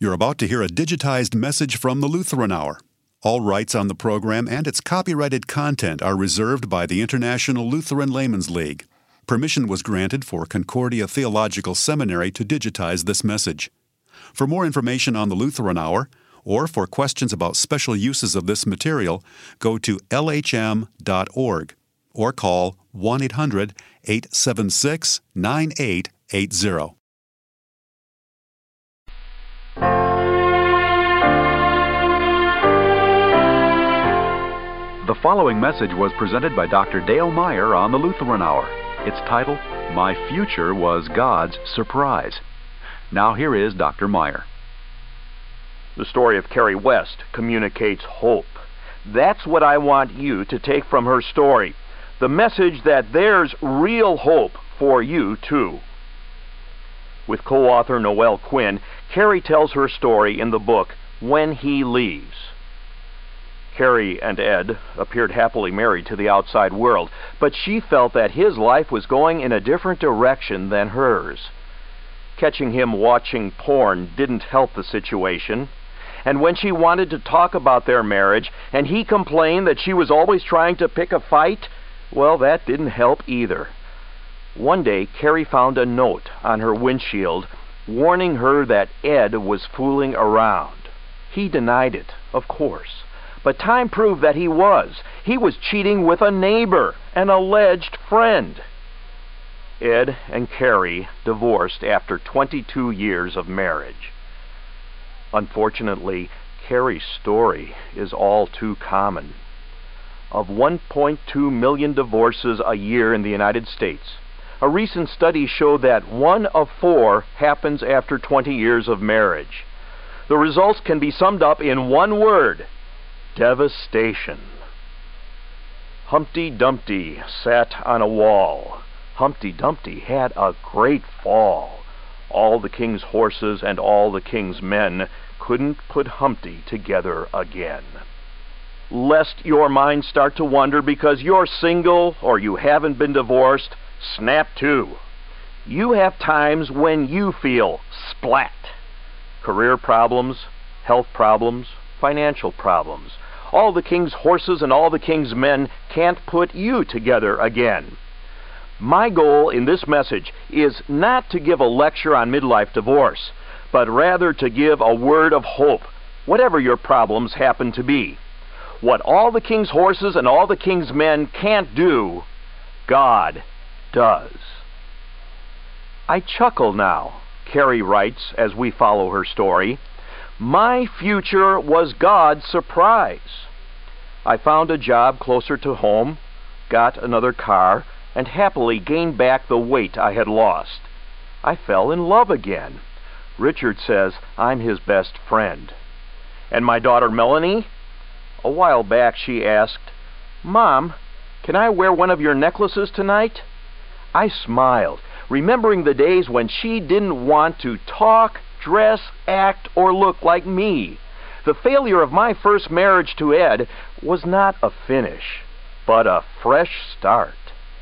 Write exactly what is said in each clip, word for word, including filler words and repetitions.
You're about to hear a digitized message from the Lutheran Hour. All rights on the program and its copyrighted content are reserved by the International Lutheran Laymen's League. Permission was granted for Concordia Theological Seminary to digitize this message. For more information on the Lutheran Hour, or for questions about special uses of this material, go to L H M dot org or call one eight hundred, eight seven six, nine eight eight zero. The following message was presented by Doctor Dale Meyer on the Lutheran Hour. It's titled, My Future Was God's Surprise. Now here is Doctor Meyer. The story of Carrie West communicates hope. That's what I want you to take from her story. The message that there's real hope for you, too. With co-author Noel Quinn, Carrie tells her story in the book, When He Leaves. Carrie and Ed appeared happily married to the outside world, but she felt that his life was going in a different direction than hers. Catching him watching porn didn't help the situation, and when she wanted to talk about their marriage, and he complained that she was always trying to pick a fight, well, that didn't help either. One day, Carrie found a note on her windshield warning her that Ed was fooling around. He denied it, of course. But time proved that he was. He was cheating with a neighbor, an alleged friend. Ed and Carrie divorced after twenty-two years of marriage. Unfortunately, Carrie's story is all too common. Of one point two million divorces a year in the United States, a recent study showed that one of four happens after twenty years of marriage. The results can be summed up in one word: devastation. Humpty Dumpty sat on a wall. Humpty Dumpty had a great fall. All the king's horses and all the king's men couldn't put Humpty together again. Lest your mind start to wonder because you're single or you haven't been divorced, snap to. You have times when you feel splat. Career problems, health problems, financial problems. All the king's horses and all the king's men can't put you together again. My goal in this message is not to give a lecture on midlife divorce, but rather to give a word of hope, whatever your problems happen to be. What all the king's horses and all the king's men can't do, God does. I chuckle now, Carrie writes as we follow her story. My future was God's surprise. I found a job closer to home, got another car, and happily gained back the weight I had lost. I fell in love again. Richard says I'm his best friend. And my daughter Melanie? A while back she asked, Mom, can I wear one of your necklaces tonight? I smiled, remembering the days when she didn't want to talk, dress, act, or look like me. The failure of my first marriage to Ed was not a finish, but a fresh start.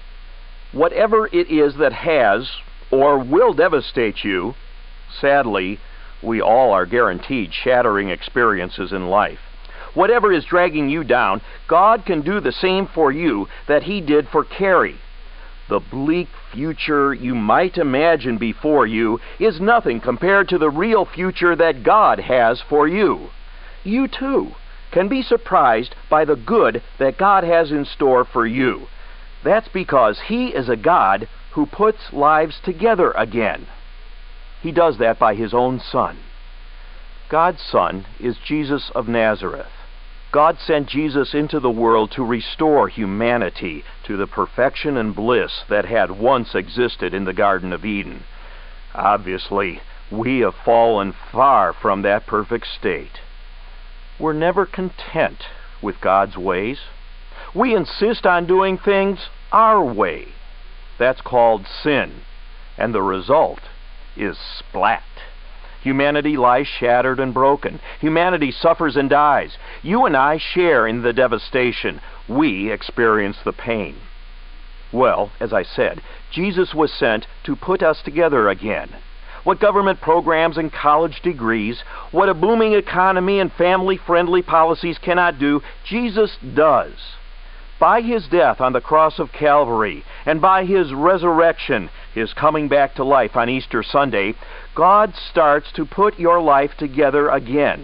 Whatever it is that has or will devastate you, sadly, we all are guaranteed shattering experiences in life. Whatever is dragging you down, God can do the same for you that He did for Carrie. The bleak future you might imagine before you is nothing compared to the real future that God has for you. You, too, can be surprised by the good that God has in store for you. That's because He is a God who puts lives together again. He does that by His own Son. God's Son is Jesus of Nazareth. God sent Jesus into the world to restore humanity to the perfection and bliss that had once existed in the Garden of Eden. Obviously, we have fallen far from that perfect state. We're never content with God's ways. We insist on doing things our way. That's called sin, and the result is splat. Humanity lies shattered and broken. Humanity suffers and dies. You and I share in the devastation. We experience the pain. Well, as I said, Jesus was sent to put us together again. what government programs and college degrees, what a booming economy and family-friendly policies cannot do, Jesus does. By His death on the cross of Calvary, and by His resurrection, His coming back to life on Easter Sunday, God starts to put your life together again.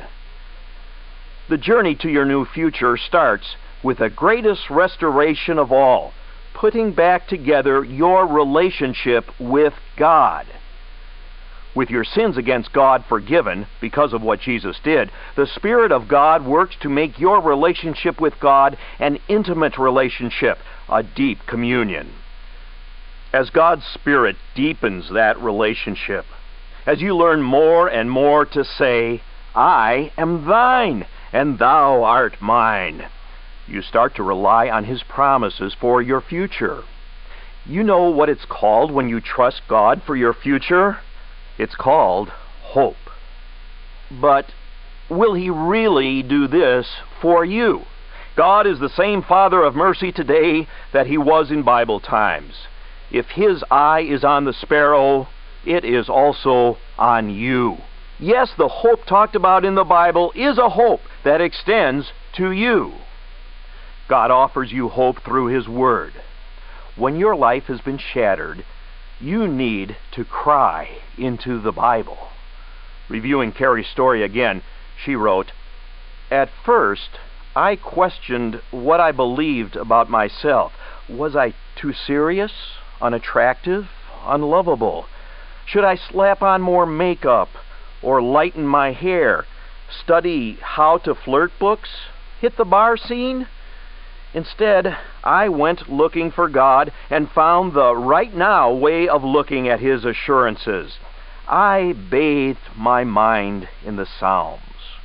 The journey to your new future starts with the greatest restoration of all, putting back together your relationship with God. With your sins against God forgiven because of what Jesus did, the Spirit of God works to make your relationship with God an intimate relationship, a deep communion. As God's Spirit deepens that relationship, as you learn more and more to say, "I am thine, and thou art mine," you start to rely on His promises for your future. You know what it's called when you trust God for your future? It's called hope. But will He really do this for you? God is the same Father of mercy today that He was in Bible times. If His eye is on the sparrow, it is also on you. Yes, the hope talked about in the Bible is a hope that extends to you. God offers you hope through His Word. When your life has been shattered, you need to cry into the Bible. Reviewing Carrie's story again, she wrote, "At first, I questioned what I believed about myself. Was I too serious, unattractive, unlovable? Should I slap on more makeup or lighten my hair, study how to flirt books, hit the bar scene? Instead, I went looking for God and found the right now way of looking at His assurances. I bathed my mind in the Psalms."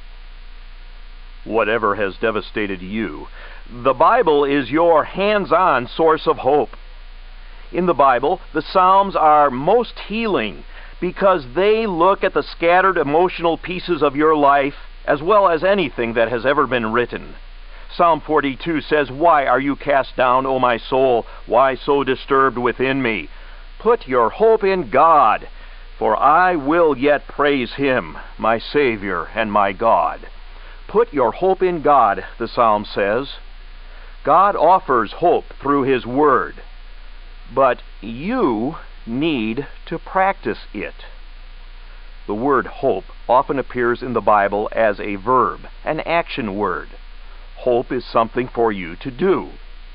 Whatever has devastated you, the Bible is your hands-on source of hope. In the Bible, the Psalms are most healing because they look at the scattered emotional pieces of your life as well as anything that has ever been written. Psalm forty-two says, "Why are you cast down, O my soul? Why so disturbed within me? Put your hope in God, for I will yet praise Him, my Savior and my God." Put your hope in God, the Psalm says. God offers hope through His Word, but you need to practice it. The word hope often appears in the Bible as a verb, an action word. Hope is something for you to do.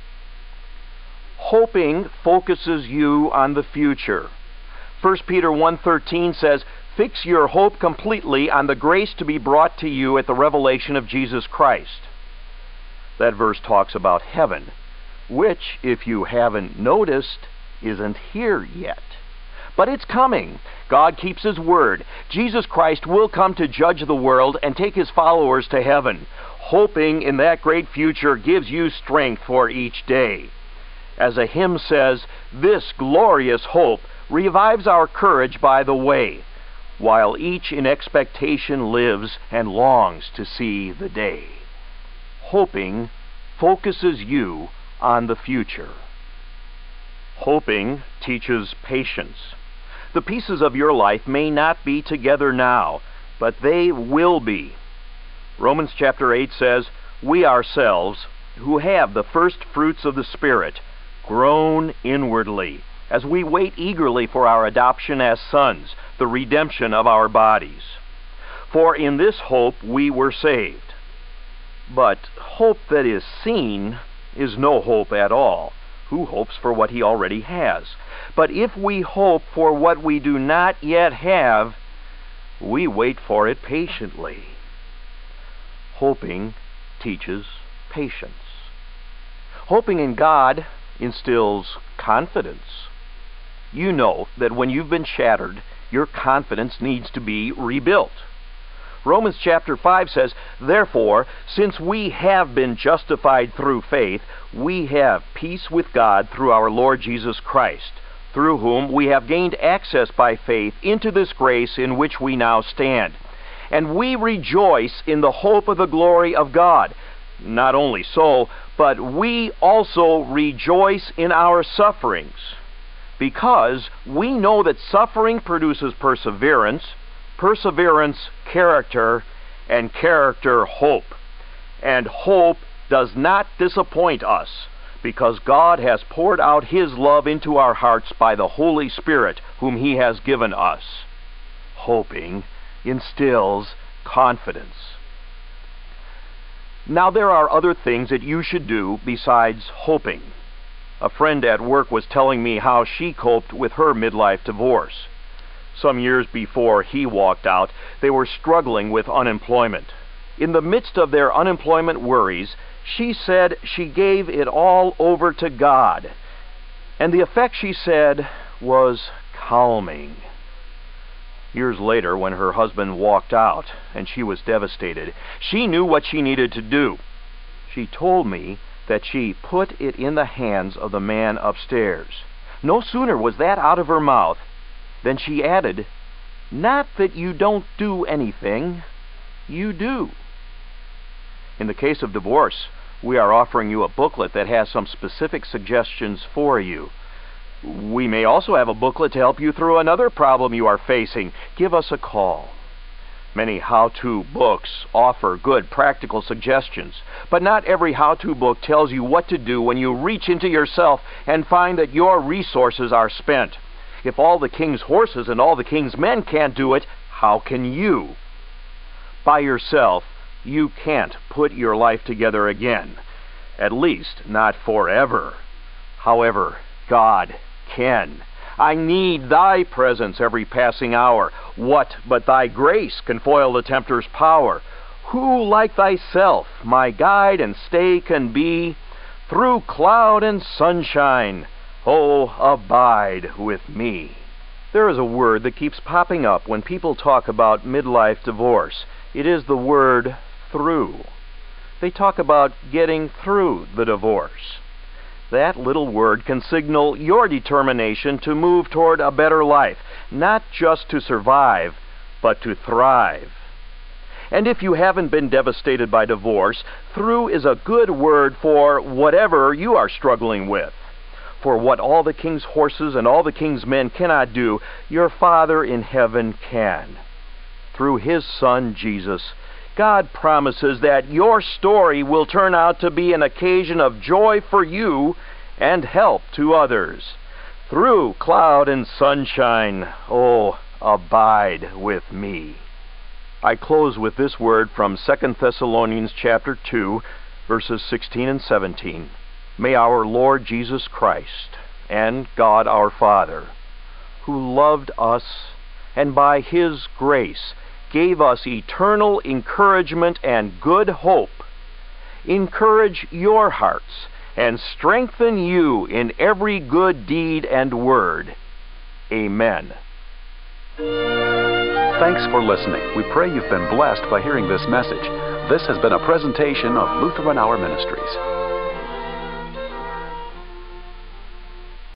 Hoping focuses you on the future. First Peter one thirteen says, "Fix your hope completely on the grace to be brought to you at the revelation of Jesus Christ." That verse talks about heaven, which, if you haven't noticed, isn't here yet. But it's coming. God keeps His word. Jesus Christ will come to judge the world and take His followers to heaven. Hoping in that great future gives you strength for each day. As a hymn says, "This glorious hope revives our courage by the way, while each in expectation lives and longs to see the day." Hoping focuses you on the future. Hoping teaches patience. The pieces of your life may not be together now, but they will be. Romans chapter eight says, "We ourselves, who have the first fruits of the Spirit, groan inwardly, as we wait eagerly for our adoption as sons, the redemption of our bodies. For in this hope we were saved." But hope that is seen is no hope at all. Who hopes for what he already has? But if we hope for what we do not yet have, we wait for it patiently. Hoping teaches patience. Hoping in God instills confidence. You know that when you've been shattered, your confidence needs to be rebuilt. Romans chapter five says, "Therefore, since we have been justified through faith, we have peace with God through our Lord Jesus Christ, through whom we have gained access by faith into this grace in which we now stand. And we rejoice in the hope of the glory of God. Not only so, but we also rejoice in our sufferings, because we know that suffering produces perseverance, perseverance, character, and character, hope. And hope does not disappoint us, because God has poured out His love into our hearts by the Holy Spirit, whom He has given us. Hoping instills confidence. Now, there are other things that you should do besides hoping. A friend at work was telling me how she coped with her midlife divorce. Some years before he walked out, they were struggling with unemployment. In the midst of their unemployment worries, she said she gave it all over to God. And the effect, she said, was calming. Years later, when her husband walked out and she was devastated, she knew what she needed to do. She told me that she put it in the hands of the man upstairs. No sooner was that out of her mouth than she added, "Not that you don't do anything, you do." In the case of divorce, we are offering you a booklet that has some specific suggestions for you. We may also have a booklet to help you through another problem you are facing. Give us a call. Many how-to books offer good practical suggestions, but not every how-to book tells you what to do when you reach into yourself and find that your resources are spent. If all the king's horses and all the king's men can't do it, how can you? By yourself, you can't put your life together again. At least, not forever. However, God can. I need Thy presence every passing hour. What but Thy grace can foil the tempter's power? Who like Thyself my guide and stay can be? Through cloud and sunshine, oh, abide with me. There is a word that keeps popping up when people talk about midlife divorce. It is the word through. They talk about getting through the divorce. That little word can signal your determination to move toward a better life, not just to survive, but to thrive. And if you haven't been devastated by divorce, through is a good word for whatever you are struggling with. For what all the king's horses and all the king's men cannot do, your Father in heaven can. Through His Son, Jesus, God promises that your story will turn out to be an occasion of joy for you and help to others. Through cloud and sunshine, oh, abide with me. I close with this word from Second Thessalonians chapter two, verses sixteen and seventeen. May our Lord Jesus Christ and God our Father, who loved us and by His grace gave us eternal encouragement and good hope, encourage your hearts and strengthen you in every good deed and word. Amen. Thanks for listening. We pray you've been blessed by hearing this message. This has been a presentation of Lutheran Hour Ministries.